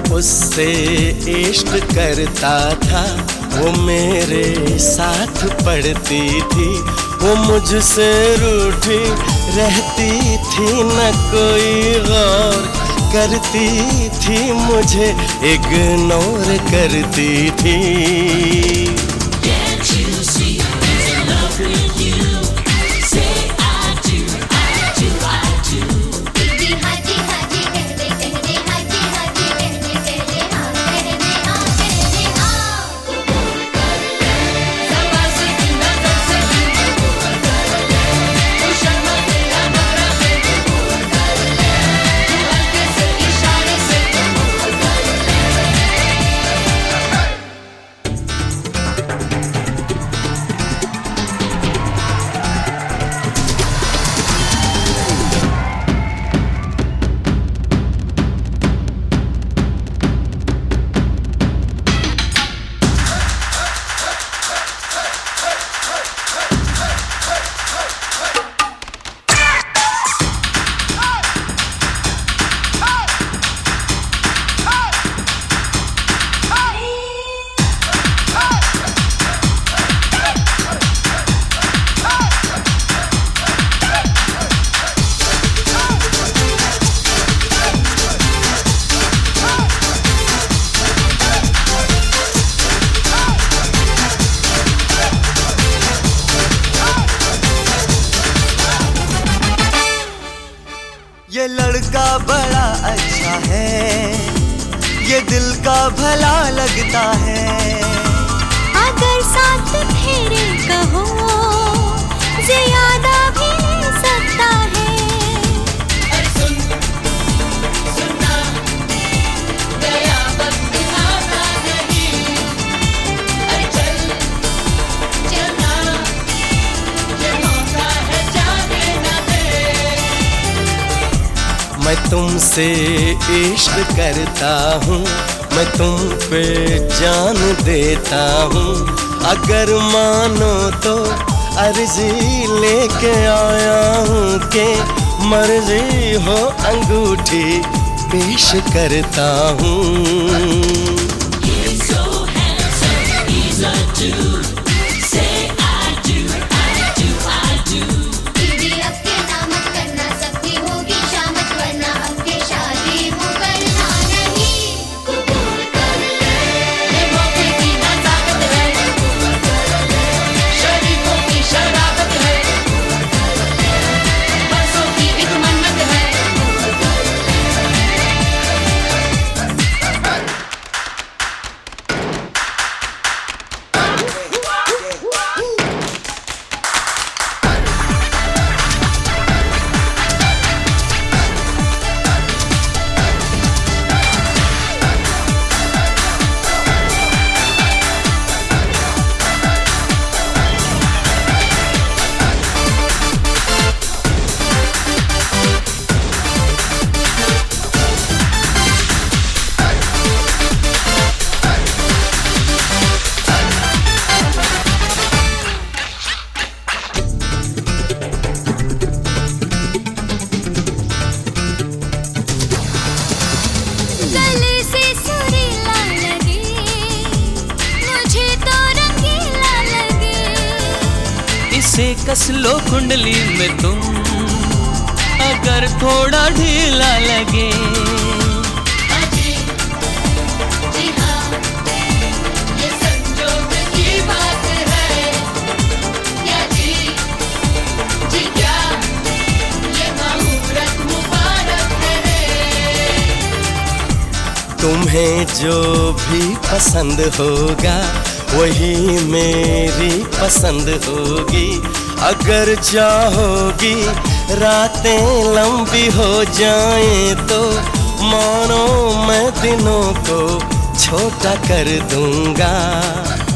उससे इश्क करता था, वो मेरे साथ पढ़ती थी, वो मुझसे रूठी रहती थी, न कोई गौर करती थी, मुझे इग्नोर करती थी। ये लड़का बड़ा अच्छा है, ये दिल का भला लगता है। अगर साथ फेरे कहो ज्यादा भी ले सकता है। अरे सुन सुनना गया वक्त आता नहीं। अरे चल चलना ये मौका है जाने न दे। मैं तुमसे इश्क करता हूँ, मैं तुम पे जान देता हूँ, अगर मानो तो अर्जी लेके आया हूँ कि मर्जी हो अंगूठी पेश करता हूँ। से कस लो कुंडली में तुम, अगर थोड़ा ढीला लगे। अजी जी हाँ ये संजोग की बात है। क्या जी जी क्या ये मुहूर्त मुबारक है। तुम्हें जो भी पसंद होगा वही मेरी पसंद होगी, अगर चाहोगी रातें लंबी हो जाएं तो मानो मैं दिनों को छोटा कर दूंगा।